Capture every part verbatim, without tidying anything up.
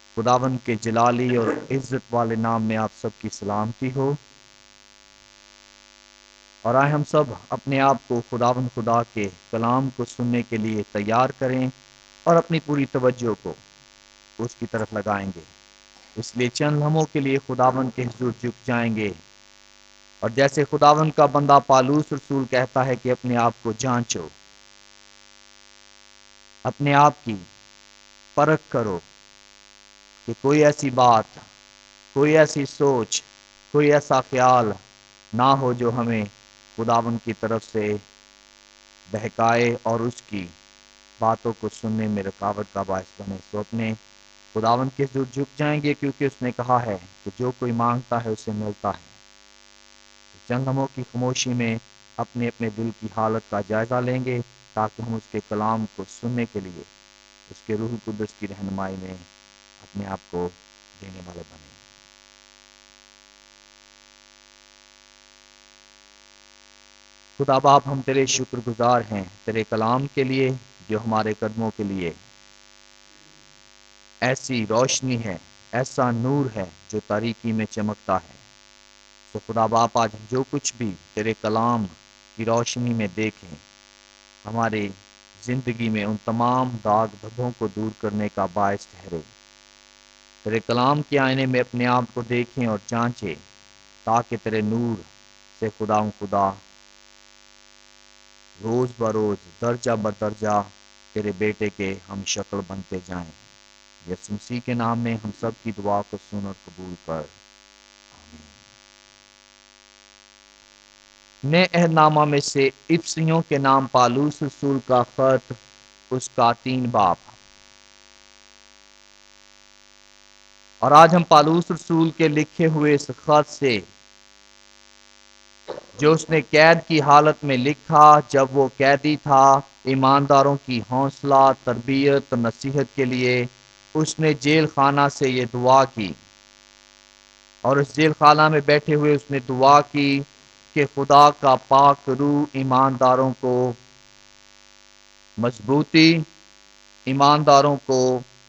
خداوند کے جلالی اور عزت والے نام میں آپ سب کی سلامتی ہو، اور آئے ہم سب اپنے آپ کو خداوند خدا کے کلام کو سننے کے لیے تیار کریں اور اپنی پوری توجہ کو اس کی طرف لگائیں گے۔ اس لیے چند لمحوں کے لیے خداوند کے حضور جھک جائیں گے، اور جیسے خداوند کا بندہ پالوس رسول کہتا ہے کہ اپنے آپ کو جانچو، اپنے آپ کی پرکھ کرو کہ کوئی ایسی بات، کوئی ایسی سوچ، کوئی ایسا خیال نہ ہو جو ہمیں خداوند کی طرف سے بہکائے اور اس کی باتوں کو سننے میں رکاوٹ کا باعث بنے۔ سو اپنے خداوند کے حضور جھک جائیں گے، کیونکہ اس نے کہا ہے کہ جو کوئی مانگتا ہے اسے ملتا ہے۔ چند لمحوں کی خاموشی میں اپنے اپنے دل کی حالت کا جائزہ لیں گے، تاکہ ہم اس کے کلام کو سننے کے لیے اس کے روح القدس کی رہنمائی میں اپنے آپ کو دینے والے بنے۔ خدا باپ، ہم تیرے شکر گزار ہیں تیرے کلام کے لیے جو ہمارے قدموں کے لیے ایسی روشنی ہے، ایسا نور ہے جو تاریکی میں چمکتا ہے۔ تو خدا باپ، آج ہم جو کچھ بھی تیرے کلام کی روشنی میں دیکھیں، ہماری زندگی میں ان تمام داغ دھبوں کو دور کرنے کا باعث ٹھہرے۔ تیرے کلام کے آئینے میں اپنے آپ کو دیکھیں اور جانچیں، تاکہ تیرے نور سے خدا خدا روز بروز درجہ بدرجہ تیرے بیٹے کے ہم شکل بنتے جائیں۔ یسوع مسیح کے نام میں ہم سب کی دعا کو سن اور قبول کر، آمین۔ نئے عہد نامہ میں سے افسیوں کے نام پالوس رسول کا خط، اس کا تین باب۔ اور آج ہم پالوس رسول کے لکھے ہوئے اس خط سے، جو اس نے قید کی حالت میں لکھا جب وہ قیدی تھا، ایمانداروں کی حوصلہ تربیت اور نصیحت کے لیے اس نے جیل خانہ سے یہ دعا کی، اور اس جیل خانہ میں بیٹھے ہوئے اس نے دعا کی کہ خدا کا پاک روح ایمانداروں کو مضبوطی، ایمانداروں کو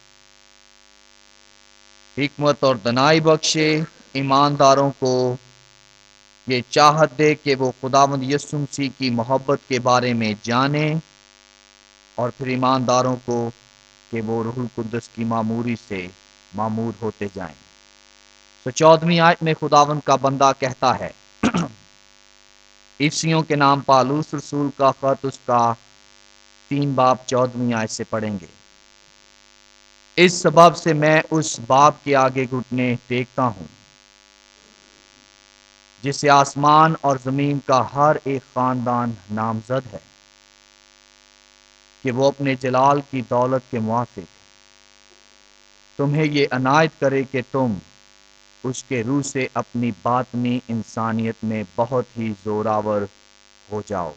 حکمت اور دنائی بخشے، ایمانداروں کو یہ چاہت دے کہ وہ خداوند یسوع مسیح کی محبت کے بارے میں جانیں، اور پھر ایمانداروں کو کہ وہ روح القدس کی معموری سے معمور ہوتے جائیں۔ تو چودہویں آیت میں خداوند کا بندہ کہتا ہے، افسیوں کے نام پالوس رسول کا خط، اس کا تین باب چودہویں آیت سے پڑھیں گے۔ اس سبب سے میں اس باپ کے آگے گھٹنے ٹیکتا ہوں جس سے آسمان اور زمین کا ہر ایک خاندان نامزد ہے، کہ وہ اپنے جلال کی دولت کے موافق تمہیں یہ عنایت کرے کہ تم اس کے روح سے اپنی باطنی انسانیت میں بہت ہی زوراور ہو جاؤ،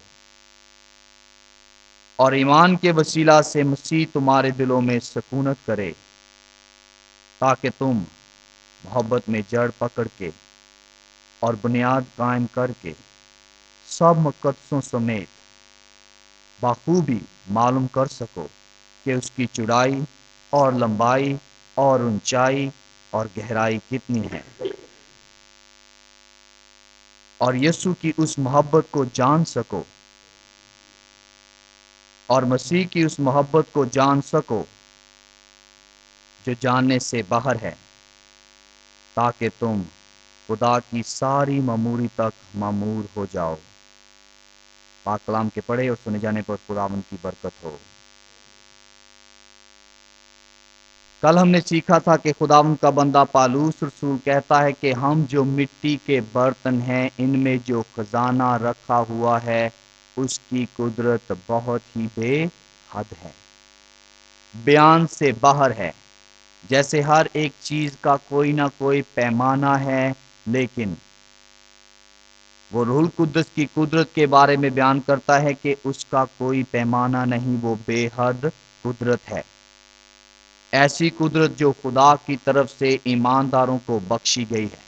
اور ایمان کے وسیلہ سے مسیح تمہارے دلوں میں سکونت کرے، تاکہ تم محبت میں جڑ پکڑ کے اور بنیاد قائم کر کے سب مقدسوں سمیت بخوبی معلوم کر سکو کہ اس کی چوڑائی اور لمبائی اور اونچائی اور گہرائی کتنی ہے، اور یسوع کی اس محبت کو جان سکو، اور مسیح کی اس محبت کو جان سکو جو جاننے سے باہر ہے، تاکہ تم خدا کی ساری معموری تک معمور ہو جاؤ۔ پاک کلام کے پڑھے اور سنے جانے پر خداوند کی برکت ہو۔ کل ہم نے سیکھا تھا کہ خداوند کا بندہ پالوس رسول کہتا ہے کہ ہم جو مٹی کے برتن ہیں، ان میں جو خزانہ رکھا ہوا ہے اس کی قدرت بہت ہی بے حد ہے، بیان سے باہر ہے۔ جیسے ہر ایک چیز کا کوئی نہ کوئی پیمانہ ہے، لیکن وہ روح القدس کی قدرت کے بارے میں بیان کرتا ہے کہ اس کا کوئی پیمانہ نہیں، وہ بے حد قدرت ہے، ایسی قدرت جو خدا کی طرف سے ایمانداروں کو بخشی گئی ہے۔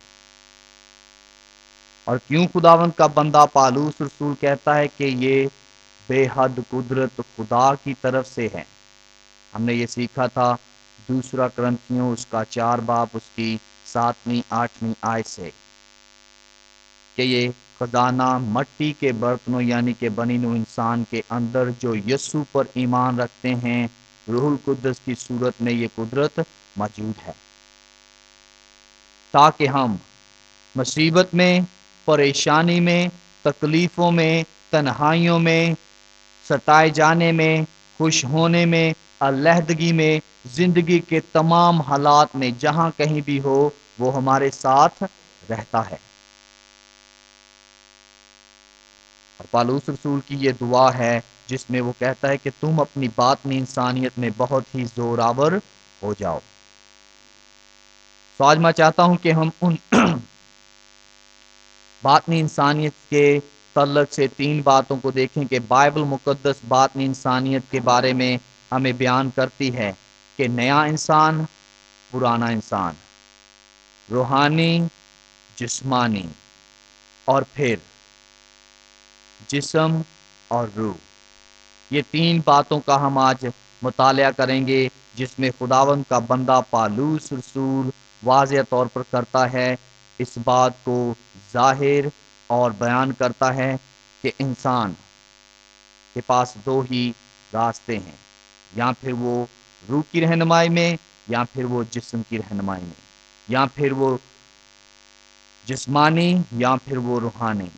اور کیوں خداوند کا بندہ پالوس رسول کہتا ہے کہ یہ بے حد قدرت خدا کی طرف سے ہے؟ ہم نے یہ سیکھا تھا، دوسرا کرنتھیوں اس کا چار باب اس کی ساتویں آٹھویں آیت سے کہ یہ خزانہ مٹی کے برتنوں یعنی کہ بنی نوع انسان کے اندر جو یسوع پر ایمان رکھتے ہیں روح القدس کی صورت میں یہ قدرت موجود ہے، تاکہ ہم مصیبت میں، پریشانی میں، تکلیفوں میں، تنہائیوں میں، ستائے جانے میں، خوش ہونے میں، علیحدگی میں، زندگی کے تمام حالات میں جہاں کہیں بھی ہو وہ ہمارے ساتھ رہتا ہے۔ اور پالوس رسول کی یہ دعا ہے جس میں وہ کہتا ہے کہ تم اپنی باطنی انسانیت میں بہت ہی زوراور ہو جاؤ۔ تو آج میں چاہتا ہوں کہ ہم ان باطنی انسانیت کے تعلق سے تین باتوں کو دیکھیں کہ بائبل مقدس باطنی انسانیت کے بارے میں ہمیں بیان کرتی ہے کہ نیا انسان، پرانا انسان، روحانی، جسمانی، اور پھر جسم اور روح۔ یہ تین باتوں کا ہم آج مطالعہ کریں گے جس میں خداوند کا بندہ پالوس رسول واضح طور پر کرتا ہے، اس بات کو ظاہر اور بیان کرتا ہے کہ انسان کے پاس دو ہی راستے ہیں، یا پھر وہ روح کی رہنمائی میں یا پھر وہ جسم کی رہنمائی میں، یا پھر وہ جسمانی یا پھر وہ روحانی۔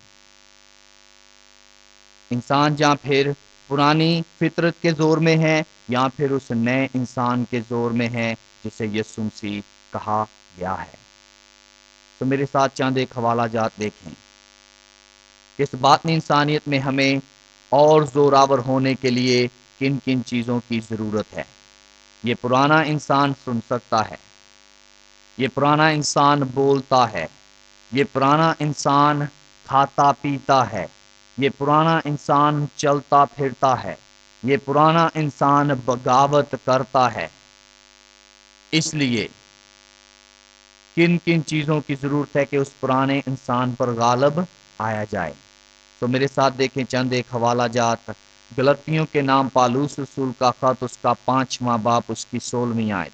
انسان یا پھر پرانی فطرت کے زور میں ہے یا پھر اس نئے انسان کے زور میں ہے جسے یسوع مسیح کہا گیا ہے۔ تو میرے ساتھ چند ایک حوالہ جات دیکھیں۔ اس باطنی انسانیت میں ہمیں اور زوراور ہونے کے لیے کن کن چیزوں کی ضرورت ہے۔ یہ پرانا انسان سن سکتا ہے، یہ پرانا انسان بولتا ہے، یہ پرانا انسان کھاتا پیتا ہے، یہ پرانا انسان چلتا پھرتا ہے، یہ پرانا انسان بغاوت کرتا ہے۔ اس لیے کن کن چیزوں کی ضرورت ہے کہ اس پرانے انسان پر غالب آیا جائے؟ تو میرے ساتھ دیکھیں چند ایک حوالہ جات۔ گلتیوں کے نام پالوس رسول کا خط اس کا پانچواں باب اس کی سولہویں آیت۔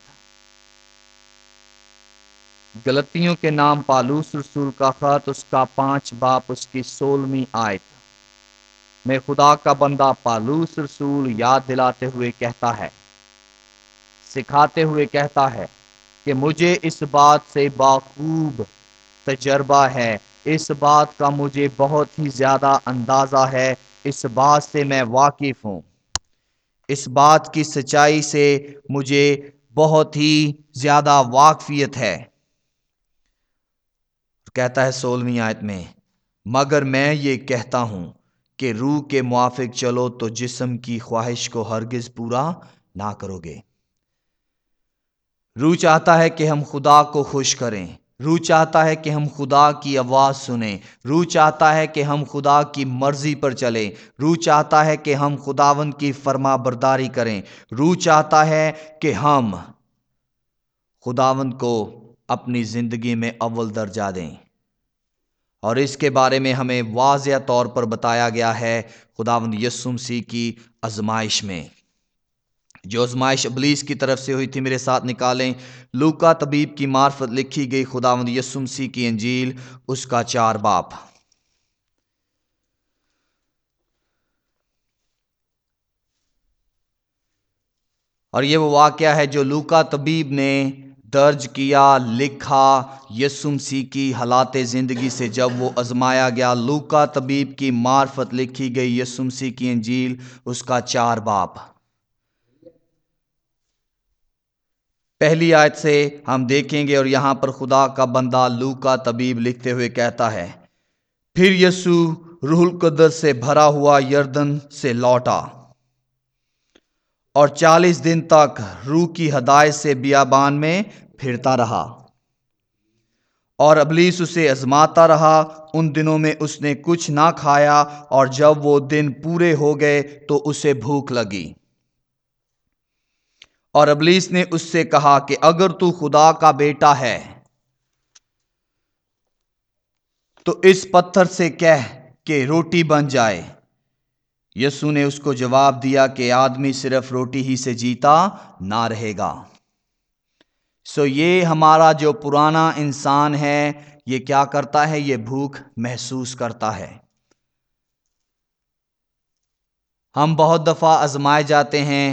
گلتیوں کے نام پالوس رسول کا خط اس کا پانچ باب اس کی سولہویں آیت میں خدا کا بندہ پالوس رسول یاد دلاتے ہوئے کہتا ہے، سکھاتے ہوئے کہتا ہے کہ مجھے اس بات سے باخوب تجربہ ہے، اس بات کا مجھے بہت ہی زیادہ اندازہ ہے، اس بات سے میں واقف ہوں، اس بات کی سچائی سے مجھے بہت ہی زیادہ واقفیت ہے۔ کہتا ہے سولہویں آیت میں، مگر میں یہ کہتا ہوں کہ روح کے موافق چلو تو جسم کی خواہش کو ہرگز پورا نہ کرو گے۔ روح چاہتا ہے کہ ہم خدا کو خوش کریں، روح چاہتا ہے کہ ہم خدا کی آواز سنیں، روح چاہتا ہے کہ ہم خدا کی مرضی پر چلیں، روح چاہتا ہے کہ ہم خداوند کی فرما برداری کریں، روح چاہتا ہے کہ ہم خداوند کو اپنی زندگی میں اول درجہ دیں۔ اور اس کے بارے میں ہمیں واضح طور پر بتایا گیا ہے خداوند یسوع مسیح کی آزمائش میں، جو آزمائش ابلیس کی طرف سے ہوئی تھی۔ میرے ساتھ نکالیں لوکا طبیب کی معرفت لکھی گئی خداوند یسوع مسیح کی انجیل اس کا چار باب۔ اور یہ وہ واقعہ ہے جو لوکا طبیب نے درج کیا، لکھا یسوع مسیح کی حالات زندگی سے جب وہ آزمایا گیا۔ لوکا طبیب کی معرفت لکھی گئی یسوع مسیح کی انجیل اس کا چار باب۔ پہلی آیت سے ہم دیکھیں گے، اور یہاں پر خدا کا بندہ لوکا طبیب لکھتے ہوئے کہتا ہے، پھر یسوع روح القدس سے بھرا ہوا یردن سے لوٹا اور چالیس دن تک روح کی ہدایت سے بیابان میں پھرتا رہا، اور ابلیس اسے آزماتا رہا۔ ان دنوں میں اس نے کچھ نہ کھایا، اور جب وہ دن پورے ہو گئے تو اسے بھوک لگی۔ اور ابلیس نے اس سے کہا کہ اگر تو خدا کا بیٹا ہے تو اس پتھر سے کہہ کہ روٹی بن جائے۔ یسوع نے اس کو جواب دیا کہ آدمی صرف روٹی ہی سے جیتا نہ رہے گا، سو یہ ہمارا جو پرانا انسان ہے یہ کیا کرتا ہے؟ یہ بھوک محسوس کرتا ہے۔ ہم بہت دفعہ آزمائے جاتے ہیں،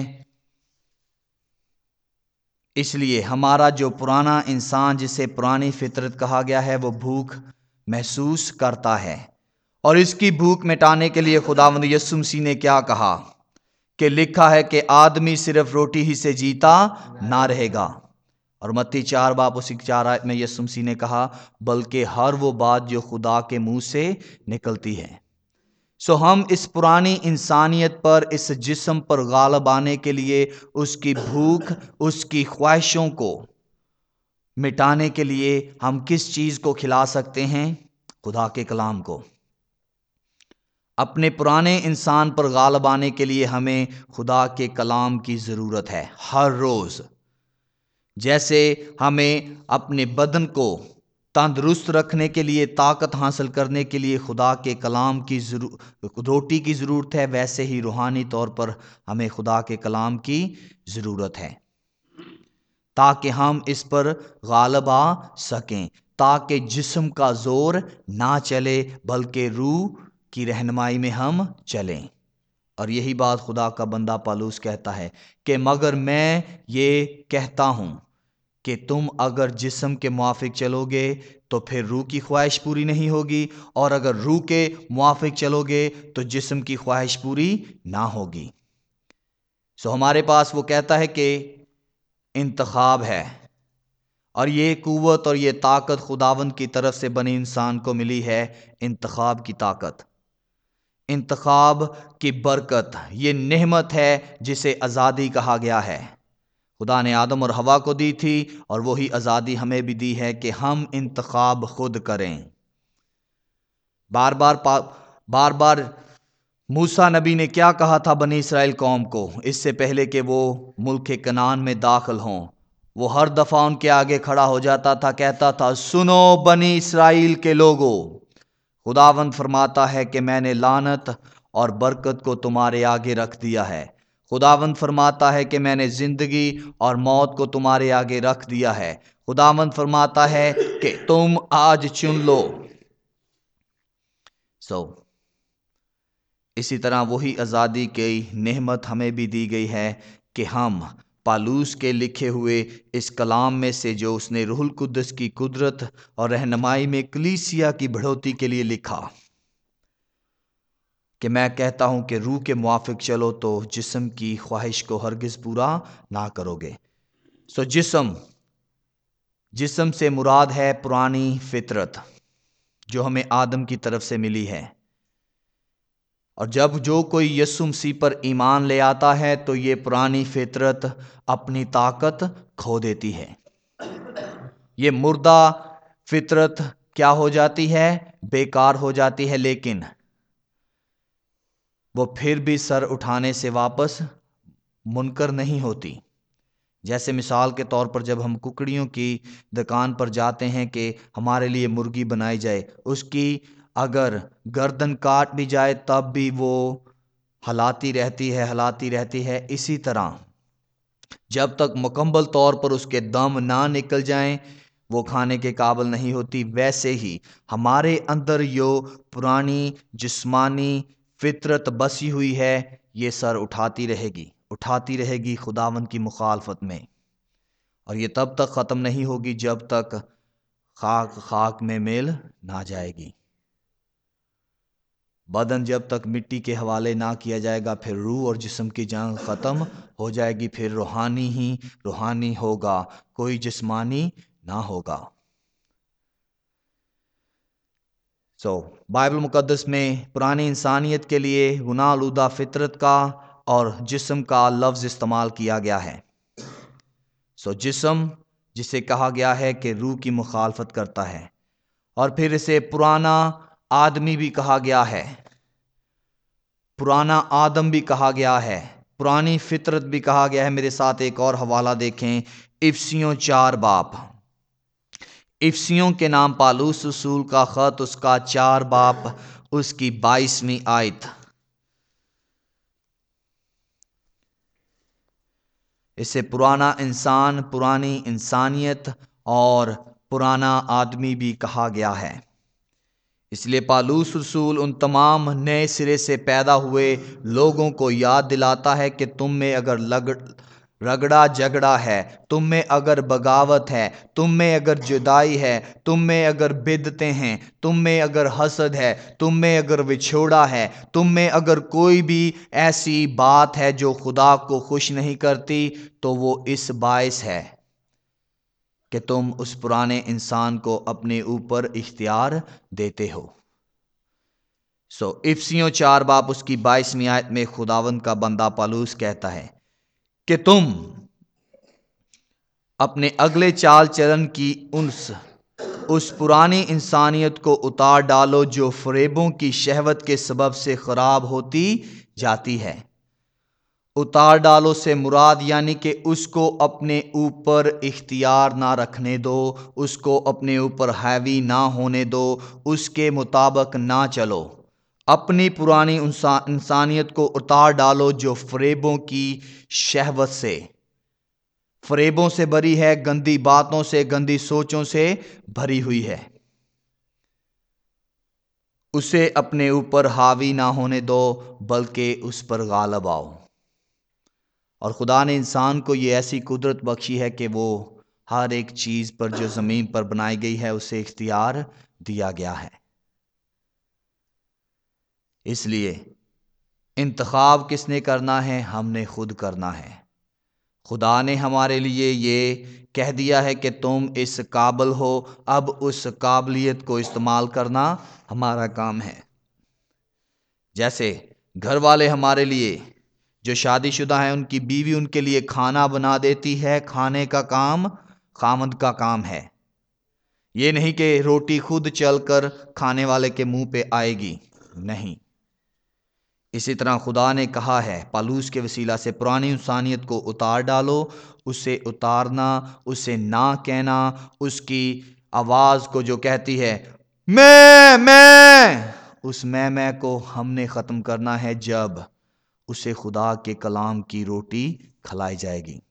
اس لیے ہمارا جو پرانا انسان جسے پرانی فطرت کہا گیا ہے وہ بھوک محسوس کرتا ہے، اور اس کی بھوک مٹانے کے لیے خداوند یسوع مسیح نے کیا کہا کہ لکھا ہے کہ آدمی صرف روٹی ہی سے جیتا نہ رہے گا، اور متی چار باب اسی چار آیت میں یسوع مسیح نے کہا بلکہ ہر وہ بات جو خدا کے منہ سے نکلتی ہے۔ سو ہم اس پرانی انسانیت پر، اس جسم پر غالب آنے کے لیے، اس کی بھوک، اس کی خواہشوں کو مٹانے کے لیے ہم کس چیز کو کھلا سکتے ہیں؟ خدا کے کلام کو۔ اپنے پرانے انسان پر غالب آنے کے لیے ہمیں خدا کے کلام کی ضرورت ہے ہر روز۔ جیسے ہمیں اپنے بدن کو تندرست رکھنے کے لیے، طاقت حاصل کرنے کے لیے خدا کے کلام کی ضرورت، روٹی کی ضرورت ہے، ویسے ہی روحانی طور پر ہمیں خدا کے کلام کی ضرورت ہے، تاکہ ہم اس پر غالب آ سکیں، تاکہ جسم کا زور نہ چلے بلکہ روح کی رہنمائی میں ہم چلیں۔ اور یہی بات خدا کا بندہ پالوس کہتا ہے کہ مگر میں یہ کہتا ہوں کہ تم اگر جسم کے موافق چلو گے تو پھر روح کی خواہش پوری نہیں ہوگی، اور اگر روح کے موافق چلو گے تو جسم کی خواہش پوری نہ ہوگی۔ سو ہمارے پاس وہ کہتا ہے کہ انتخاب ہے، اور یہ قوت اور یہ طاقت خداوند کی طرف سے بنی انسان کو ملی ہے، انتخاب کی طاقت، انتخاب کی برکت، یہ نعمت ہے جسے آزادی کہا گیا ہے۔ خدا نے آدم اور حوا کو دی تھی، اور وہی آزادی ہمیں بھی دی ہے کہ ہم انتخاب خود کریں۔ بار بار پا بار بار موسیٰ نبی نے کیا کہا تھا بنی اسرائیل قوم کو اس سے پہلے کہ وہ ملک کنعان میں داخل ہوں؟ وہ ہر دفعہ ان کے آگے کھڑا ہو جاتا تھا، کہتا تھا سنو بنی اسرائیل کے لوگوں، خداوند فرماتا ہے کہ میں نے لعنت اور برکت کو تمہارے آگے رکھ دیا ہے۔ خداوند فرماتا ہے کہ میں نے زندگی اور موت کو تمہارے آگے رکھ دیا ہے۔ خداوند فرماتا ہے کہ تم آج چن لو۔ سو so, اسی طرح وہی آزادی کی نعمت ہمیں بھی دی گئی ہے کہ ہم پالوس کے لکھے ہوئے اس کلام میں سے جو اس نے روح القدس کی قدرت اور رہنمائی میں کلیسیا کی بڑھوتی کے لیے لکھا، کہ میں کہتا ہوں کہ روح کے موافق چلو تو جسم کی خواہش کو ہرگز پورا نہ کرو گے۔ سو جسم جسم سے مراد ہے پرانی فطرت جو ہمیں آدم کی طرف سے ملی ہے، اور جب جو کوئی یسوع مسیح پر ایمان لے آتا ہے تو یہ پرانی فطرت اپنی طاقت کھو دیتی ہے، یہ مردہ فطرت کیا ہو جاتی ہے؟ بیکار ہو جاتی ہے، لیکن وہ پھر بھی سر اٹھانے سے واپس منکر نہیں ہوتی۔ جیسے مثال کے طور پر جب ہم ککڑیوں کی دکان پر جاتے ہیں کہ ہمارے لیے مرغی بنائی جائے، اس کی اگر گردن کاٹ بھی جائے تب بھی وہ ہلاتی رہتی ہے ہلاتی رہتی ہے اسی طرح جب تک مکمل طور پر اس کے دم نہ نکل جائیں وہ کھانے کے قابل نہیں ہوتی۔ ویسے ہی ہمارے اندر جو پرانی جسمانی فطرت بسی ہوئی ہے یہ سر اٹھاتی رہے گی اٹھاتی رہے گی خداوند کی مخالفت میں، اور یہ تب تک ختم نہیں ہوگی جب تک خاک خاک میں مل نہ جائے گی۔ بدن جب تک مٹی کے حوالے نہ کیا جائے گا پھر روح اور جسم کی جنگ ختم ہو جائے گی، پھر روحانی ہی روحانی ہوگا، کوئی جسمانی نہ ہوگا۔ سو so, بائبل مقدس میں پرانی انسانیت کے لیے گناہ آلودہ فطرت کا اور جسم کا لفظ استعمال کیا گیا ہے۔ سو so, جسم جسے کہا گیا ہے کہ روح کی مخالفت کرتا ہے، اور پھر اسے پرانا آدمی بھی کہا گیا ہے، پرانا آدم بھی کہا گیا ہے، پرانی فطرت بھی کہا گیا ہے۔ میرے ساتھ ایک اور حوالہ دیکھیں، افسیوں چار باپ، افسیوں کے نام پالوس رسول کا خط، اس کا چار باپ، اس کی بائیسویں آیت۔ اسے پرانا انسان، پرانی انسانیت اور پرانا آدمی بھی کہا گیا ہے۔ اس لیے پالوس رسول ان تمام نئے سرے سے پیدا ہوئے لوگوں کو یاد دلاتا ہے کہ تم میں اگر لگ رگڑا جھگڑا ہے، تم میں اگر بغاوت ہے، تم میں اگر جدائی ہے، تم میں اگر بدعتیں ہیں، تم میں اگر حسد ہے، تم میں اگر وچھوڑا ہے، تم میں اگر کوئی بھی ایسی بات ہے جو خدا کو خوش نہیں کرتی، تو وہ اس باعث ہے کہ تم اس پرانے انسان کو اپنے اوپر اختیار دیتے ہو۔ سو افسیوں چار باب اس کی بائیسویں آیت میں خداوند کا بندہ پالوس کہتا ہے کہ تم اپنے اگلے چال چلن کی انس اس پرانی انسانیت کو اتار ڈالو جو فریبوں کی شہوت کے سبب سے خراب ہوتی جاتی ہے۔ اتار ڈالو سے مراد یعنی کہ اس کو اپنے اوپر اختیار نہ رکھنے دو، اس کو اپنے اوپر حاوی نہ ہونے دو، اس کے مطابق نہ چلو۔ اپنی پرانی انسانیت کو اتار ڈالو جو فریبوں کی شہوت سے فریبوں سے بھری ہے، گندی باتوں سے، گندی سوچوں سے بھری ہوئی ہے۔ اسے اپنے اوپر حاوی نہ ہونے دو بلکہ اس پر غالب آؤ۔ اور خدا نے انسان کو یہ ایسی قدرت بخشی ہے کہ وہ ہر ایک چیز پر جو زمین پر بنائی گئی ہے اسے اختیار دیا گیا ہے۔ اس لیے انتخاب کس نے کرنا ہے؟ ہم نے خود کرنا ہے۔ خدا نے ہمارے لیے یہ کہہ دیا ہے کہ تم اس قابل ہو، اب اس قابلیت کو استعمال کرنا ہمارا کام ہے۔ جیسے گھر والے ہمارے لیے جو شادی شدہ ہیں ان کی بیوی ان کے لیے کھانا بنا دیتی ہے، کھانے کا کام خامند کا کام ہے۔ یہ نہیں کہ روٹی خود چل کر کھانے والے کے منہ پہ آئے گی، نہیں۔ اسی طرح خدا نے کہا ہے پالوس کے وسیلہ سے پرانی انسانیت کو اتار ڈالو۔ اسے اتارنا، اسے نہ کہنا، اس کی آواز کو جو کہتی ہے میں میں اس میں میں کو ہم نے ختم کرنا ہے جب اسے خدا کے کلام کی روٹی کھلائی جائے گی۔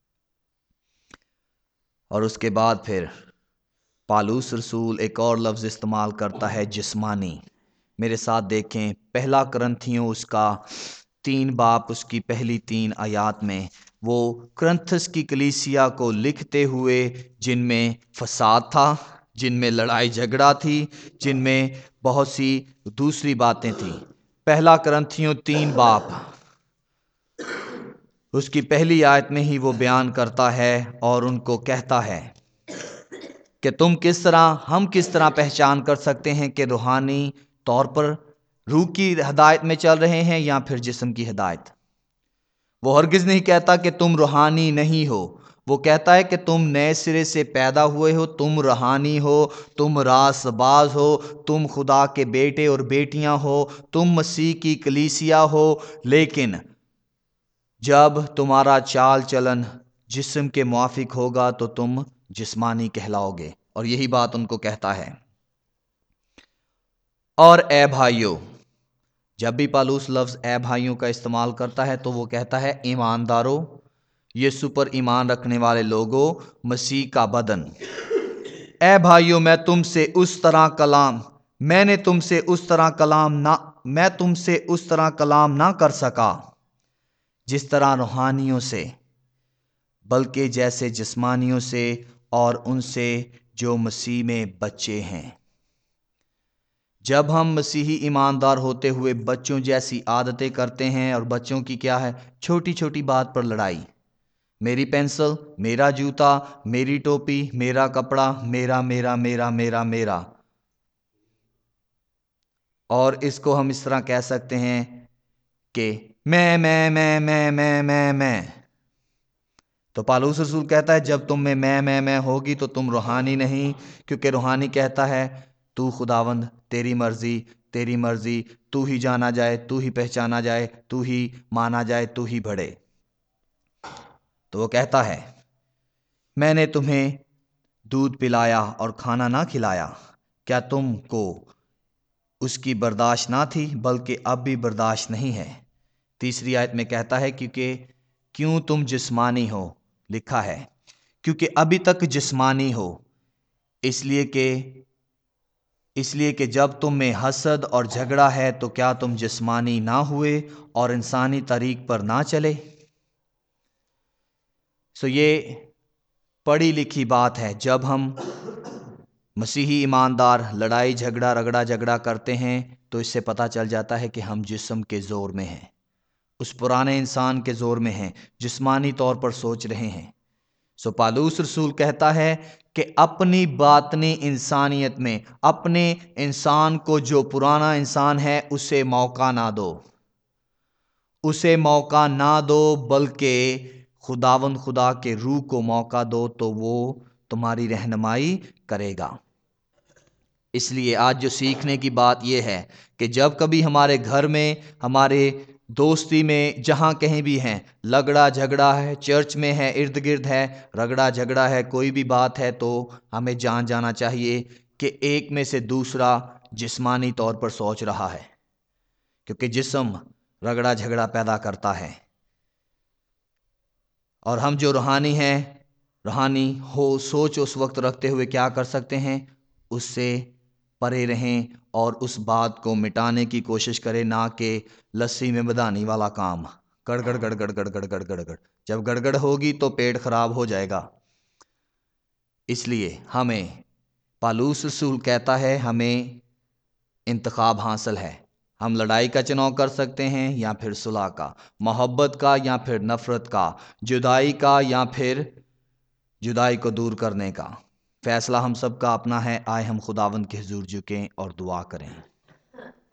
اور اس کے بعد پھر پالوس رسول ایک اور لفظ استعمال کرتا ہے، جسمانی۔ میرے ساتھ دیکھیں پہلا کرنتھیوں اس کا تین باپ اس کی پہلی تین آیات میں وہ کرنتھس کی کلیسیا کو لکھتے ہوئے جن میں فساد تھا، جن میں لڑائی جھگڑا تھی، جن میں بہت سی دوسری باتیں تھیں۔ پہلا کرنتھیوں تین باپ اس کی پہلی آیت میں ہی وہ بیان کرتا ہے اور ان کو کہتا ہے کہ تم کس طرح ہم کس طرح پہچان کر سکتے ہیں کہ روحانی طور پر روح کی ہدایت میں چل رہے ہیں یا پھر جسم کی ہدایت۔ وہ ہرگز نہیں کہتا کہ تم روحانی نہیں ہو، وہ کہتا ہے کہ تم نئے سرے سے پیدا ہوئے ہو، تم روحانی ہو، تم راست باز ہو، تم خدا کے بیٹے اور بیٹیاں ہو، تم مسیح کی کلیسیا ہو۔ لیکن جب تمہارا چال چلن جسم کے موافق ہوگا تو تم جسمانی کہلاؤ گے، اور یہی بات ان کو کہتا ہے۔ اور اے بھائیو، جب بھی پالوس لفظ اے بھائیوں کا استعمال کرتا ہے تو وہ کہتا ہے ایماندارو، یسوع پر ایمان رکھنے والے لوگوں، مسیح کا بدن۔ اے بھائیو، میں تم سے اس طرح کلام میں نے تم سے اس طرح کلام نہ میں تم سے اس طرح کلام نہ کر سکا جس طرح روحانیوں سے، بلکہ جیسے جسمانیوں سے، اور ان سے جو مسیح میں بچے ہیں۔ جب ہم مسیحی ایماندار ہوتے ہوئے بچوں جیسی عادتیں کرتے ہیں، اور بچوں کی کیا ہے؟ چھوٹی چھوٹی بات پر لڑائی، میری پینسل، میرا جوتا، میری ٹوپی، میرا کپڑا، میرا میرا میرا میرا میرا اور اس کو ہم اس طرح کہہ سکتے ہیں کہ میں میں میں میں میں میں میں تو پالوس رسول کہتا ہے جب تم میں میں میں میں ہوگی تو تم روحانی نہیں، کیونکہ روحانی کہتا ہے تو خداوند، تیری مرضی، تیری مرضی، تو ہی جانا جائے، تو ہی پہچانا جائے، تو ہی مانا جائے، تو ہی بڑھے۔ تو وہ کہتا ہے میں نے تمہیں دودھ پلایا اور کھانا نہ کھلایا، کیا تم کو اس کی برداشت نہ تھی؟ بلکہ اب بھی برداشت نہیں ہے۔ تیسری آیت میں کہتا ہے کیونکہ کیوں تم جسمانی ہو؟ لکھا ہے کیونکہ ابھی تک جسمانی ہو، اس لیے کہ اس لیے کہ جب تم میں حسد اور جھگڑا ہے تو کیا تم جسمانی نہ ہوئے اور انسانی طریق پر نہ چلے؟ سو یہ پڑھی لکھی بات ہے۔ جب ہم مسیحی ایماندار لڑائی جھگڑا رگڑا جھگڑا کرتے ہیں تو اس سے پتہ چل جاتا ہے کہ ہم جسم کے زور میں ہیں، اس پرانے انسان کے زور میں ہیں، جسمانی طور پر سوچ رہے ہیں۔ سو پالوس رسول کہتا ہے کہ اپنی باطنی انسانیت میں اپنے انسان کو، جو پرانا انسان ہے، اسے موقع نہ دو، اسے موقع نہ دو، بلکہ خداوند خدا کے روح کو موقع دو تو وہ تمہاری رہنمائی کرے گا۔ اس لیے آج جو سیکھنے کی بات یہ ہے کہ جب کبھی ہمارے گھر میں، ہمارے دوستی میں، جہاں کہیں بھی ہیں، لگڑا جھگڑا ہے، چرچ میں ہے، ارد گرد ہے، رگڑا جھگڑا ہے، کوئی بھی بات ہے، تو ہمیں جان جانا چاہیے کہ ایک میں سے دوسرا جسمانی طور پر سوچ رہا ہے، کیونکہ جسم رگڑا جھگڑا پیدا کرتا ہے۔ اور ہم جو روحانی ہیں، روحانی ہو سوچ اس وقت رکھتے ہوئے کیا کر سکتے ہیں؟ اس سے پرے رہیں اور اس بات کو مٹانے کی کوشش کریں، نہ کہ لسی میں بدانی والا کام، گڑ گڑ گڑ گڑ گڑ گڑ گڑ گڑ گڑ جب گڑگڑ ہوگی تو پیٹ خراب ہو جائے گا۔ اس لیے ہمیں، پالوس رسول کہتا ہے، ہمیں انتخاب حاصل ہے۔ ہم لڑائی کا چناؤ کر سکتے ہیں یا پھر صلح کا، محبت کا یا پھر نفرت کا، جدائی کا یا پھر جدائی کو دور کرنے کا۔ فیصلہ ہم سب کا اپنا ہے۔ آئے ہم خداوند کے حضور جھکیں اور دعا کریں۔